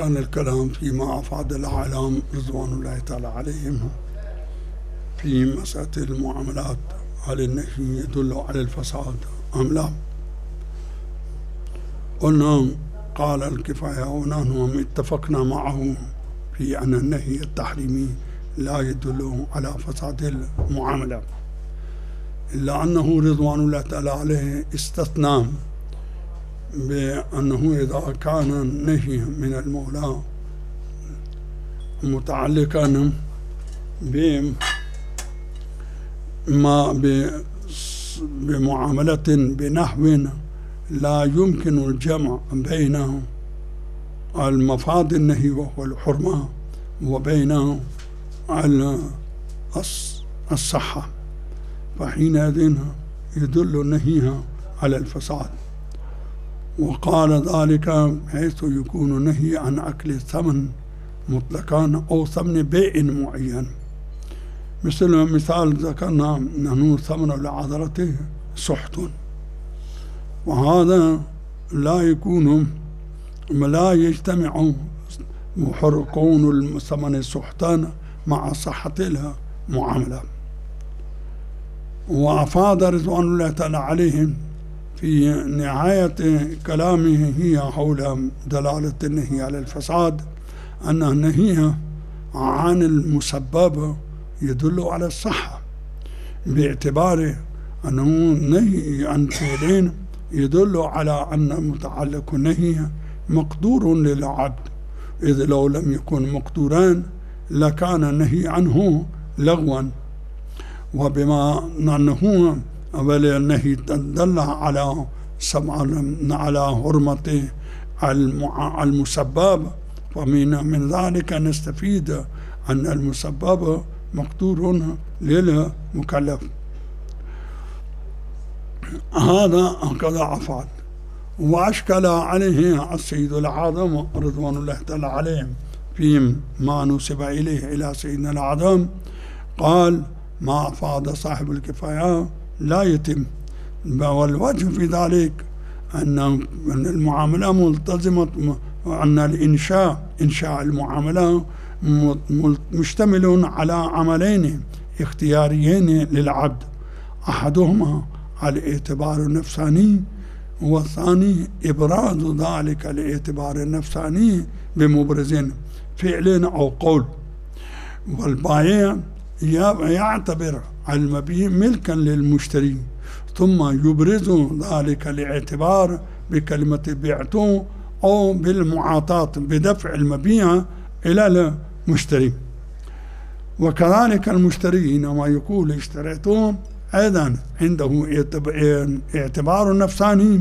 كان الكلام فيما أفاد الأعلام رضوان الله تعالى عليهم في مسألة المعاملات، هل النهي يدل على الفساد أم لا؟ قلنا قال الكفاية ونحن اتفقنا معه في أن النهي التحريمي لا يدل على فساد المعاملة، إلا أنه رضوان الله تعالى عليه استثنى بأنه إذا كان النهي من المولى متعلقا بمعاملة بنحو لا يمكن الجمع بين المفاد النهي وهو الحرمة وبين الصحة، فحينئذ يدل النهي على الفساد. وقال ذلك حيث يكون النهي عن أكل الثمن مطلقا أو ثمن بيع معين، مثال ذكرنا أنه ثمن العذرة سحت، وهذا لا يجتمع كون ثمن سحتان مع صحة المعاملة. وأفاد رضوان الله تعالى عليهم في نهاية كلامه هي حول دلالة النهي على الفساد أن النهي عن المسبب يدل على الصحة، باعتبار أنه نهي عن فعلين يدل على أن متعلق النهي مقدور للعبد، إذ لو لم يكن مقدوران لكان النهي عنه لغوا. وبما أنه النهي دل على حرمة المسبب، فمن ذلك نستفيد أن المسبب مقدور للمكلف. هذا هكذا أفاد. وأشكل عليه السيد الأعظم رضوان الله تعالى عليهم فيما نسب إليه إلى سيدنا الأعظم، قال ما أفاد صاحب الكفاية لا يتم، والوجه في ذلك أن المعاملة ملتزمة، أن إنشاء المعاملة مشتمل على عملين اختياريين للعبد، أحدهما الاعتبار النفساني، والثاني إبراز ذلك الاعتبار النفساني بمبرز فعل أو قول. والبائع يعتبر المبيع ملكا للمشتري ثم يبرز ذلك الاعتبار بكلمة بعته أو بالمعاطاة بدفع المبيع إلى المشتري. وكذلك المشتري حينما يقول اشتريته أيضا عنده اعتبار نفساني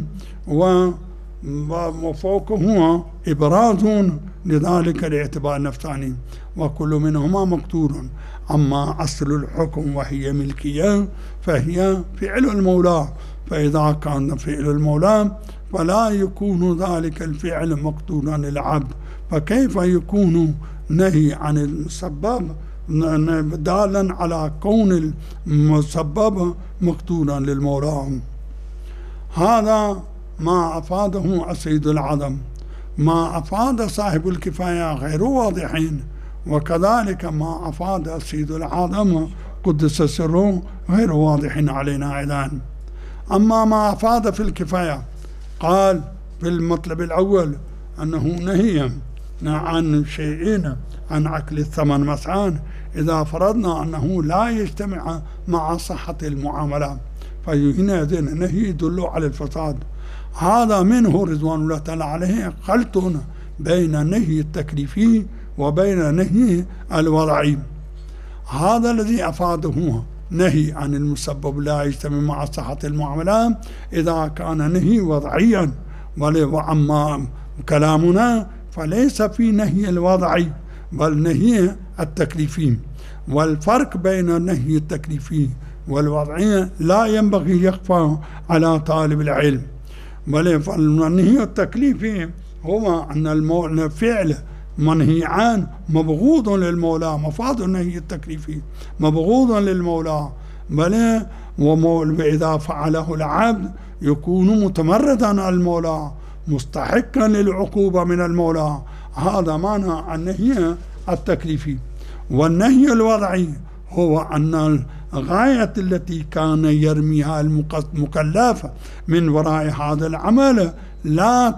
وفوقه إبراز لذلك الاعتبار النفساني، وكل منهما مقدور. أما أصل الحكم وهي ملكية فهي فعل المولى، فإذا كان فعل المولى فلا يكون ذلك الفعل مقدورا للعبد، فكيف يكون نهي عن المسبب دالا على كون المسبب مقدورا للمولى؟ هذا ما أفاده السيد الأعظم. ما أفاد صاحب الكفاية غير واضحين، وكذلك ما أفاد السيد الأعظم قدس سره غير واضح علينا أيضا. أما ما أفاد في الكفاية قال في المطلب الأول أنه نهي عن شيئين، عن أكل الثمن مثلا، إذا فرضنا أنه لا يجتمع مع صحة المعاملة فهنا نهي يدل على الفساد. هذا منه رضوان الله تعالى عليه خلط بين النهي التكليفي وبين النهي الوضعي. هذا الذي أفاده نهي عن المسبب لا يجتمع مع صحة المعاملة إذا كان نهي وضعيا، وأما كلامنا فليس في نهي الوضعي بل نهي التكليفي. والفرق بين النهي التكليفي والوضعي لا ينبغي يخفى على طالب العلم، بل فالنهي التكليفي هو أن الفعل منهي عنه مبغوض للمولى، مفاد النهي التكليفي مبغوض للمولى، بل وإذا فعله العبد يكون متمردا على المولى مستحقا للعقوبة من المولى. هذا معنى النهي التكليفي. والنهي الوضعي هو أن الغاية التي كان يرميها المكلف من وراء هذا العمل لا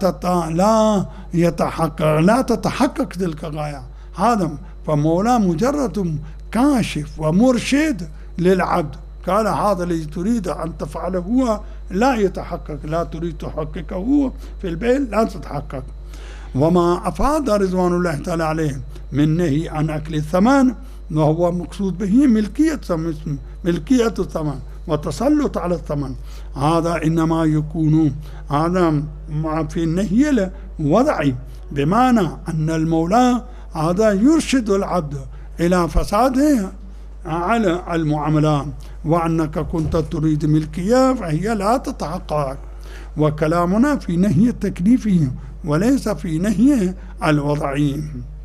تتحقق تلك الغاية. هذا فمولاه مجرد كاشف ومرشد للعبد، قال هذا الذي تريد أن تفعله هو لا يتحقق، لا تريد تحققه في البيت لا تتحقق. وما أفاد رضوان الله تعالى عليه من نهي عن أكل الثمن، وهو مقصود به ملكية الثمن وتسلط على الثمن، هذا إنما يكون هذا في النهي الوضعي، بمعنى أن المولى هذا يرشد العبد إلى فساده على المعاملات، وأنك كنت تريد ملكية فهي لا تتحقق. وكلامنا في نهي التكليفي وليس في نهي الوضعي.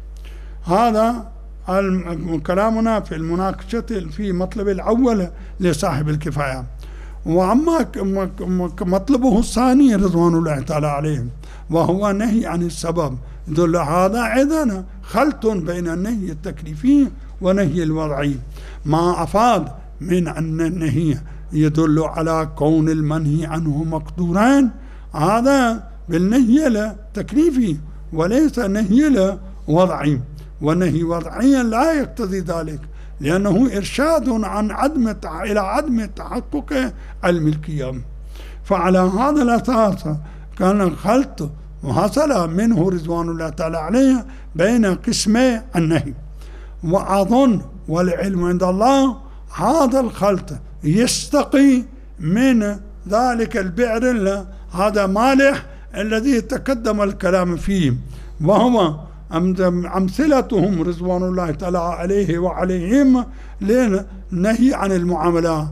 هذا كلامنا في المناقشة في مطلب الأول لصاحب الكفاية. وأما مطلبه الثاني رضوان الله تعالى عليه وهو نهي عن السبب، دل هذا أيضا خلط بين النهي التكليفي ونهي الوضعي. ما أفاد من أن النهي يدل على كون المنهي عنه مقدوران، هذا بالنهي التكليفي وليس نهي الوضعي. والنهي وضعيا لا يقتضي ذلك، لأنه إرشاد إلى عدم تحقق الملكية. فعلى هذا الأساس كان الخلط وحصل منه رضوان الله تعالى عليه بين قسمي النهي. وأظن والعلم عند الله هذا الخلط يستقي من ذلك البئر هذا مالح الذي تقدم الكلام فيه، وهو أمثلتهم رضوان الله تعالى عليه وعليهم للنهي عن المعاملات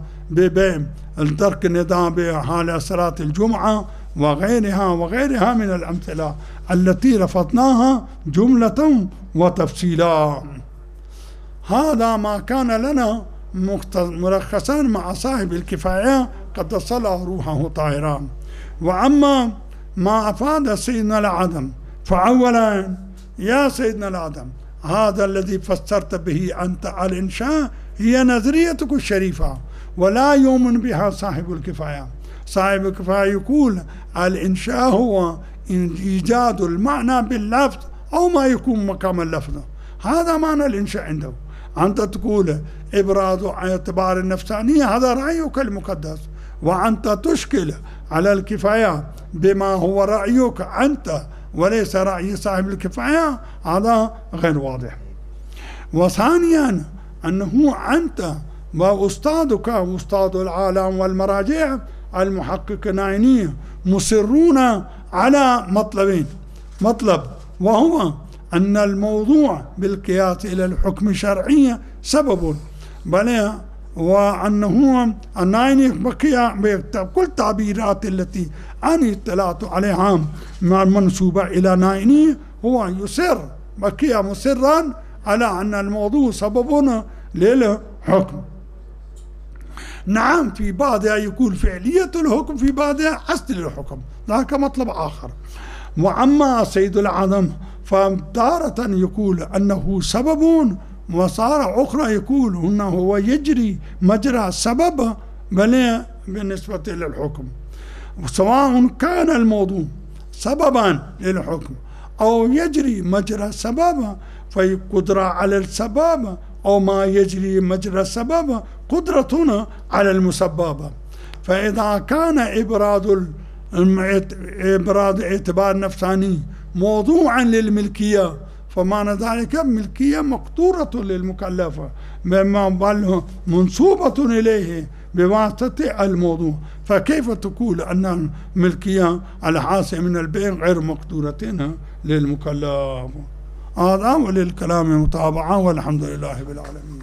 بترك النداء بحال صلاة الجمعة وغيرها من الأمثلة التي رفضناها جملة وتفصيلا. هذا ما كان لنا مرخصا مع صاحب الكفاية قد صلى روحه طاهرا. وأما ما أفاد سيدنا العدم، فأولا يا سيدنا العدم هذا الذي فسرت به أنت الإنشاء هي نظريتك الشريفة ولا يؤمن بها صاحب الكفاية. صاحب الكفاية يقول الإنشاء هو إيجاد المعنى باللفظ أو ما يكون مقام اللفظ، هذا معنى الإنشاء عنده. أنت تقول إبراز اعتبار النفسانية، هذا رأيك المقدس، وأنت تشكل على الكفاية بما هو رأيك أنت وليس رأي صاحب الكفاية، هذا غير واضح. وثانيا أنه أنت وأستاذك وأستاذ العالم والمراجع المحققين مصرون على مطلبين: مطلب وهو أن الموضوع بالقياس إلى الحكم الشرعي سبب، بل وأنه النائن بقي بكل التعبيرات التي أنا اطلعت عليها منسوبة إلى نائني هو يصر بقي مصرا على أن الموضوع سبب للحكم. نعم في بعضها يقول فعلية الحكم، في بعضها أصل الحكم، ذاك مطلب آخر. وأما سيد العدم فتارة يقول أنه سبب، وصار أخرى يقول أنه هو يجري مجرى السبب بل بالنسبة للحكم، سواء كان الموضوع سببا للحكم أو يجري مجرى السبب فقدرة على السبب، أو ما يجري مجرى السبب قدرتنا على المسبب. فإذا كان إبراز اعتبار نفساني موضوعا للملكية، فمعنى ذلك ملكية مقدورة للمكلفة بل منسوبة إليه بواسطة الموضوع، فكيف تقول أن الملكية الحاصلة من البيع غير مقدورة للمكلف؟ هذا وللكلام متابعة، والحمد لله رب العالمين.